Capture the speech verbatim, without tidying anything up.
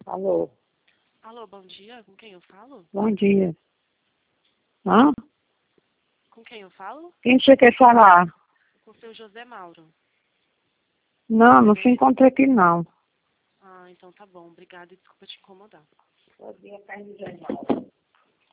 Alô? Alô, bom dia. Com quem eu falo? Bom dia. Hã? Com quem eu falo? Quem você quer falar? Com o seu José Mauro. Não, não se encontra aqui não. Ah, então tá bom. Obrigada e desculpa te incomodar. Bom dia, Carlos José Mauro.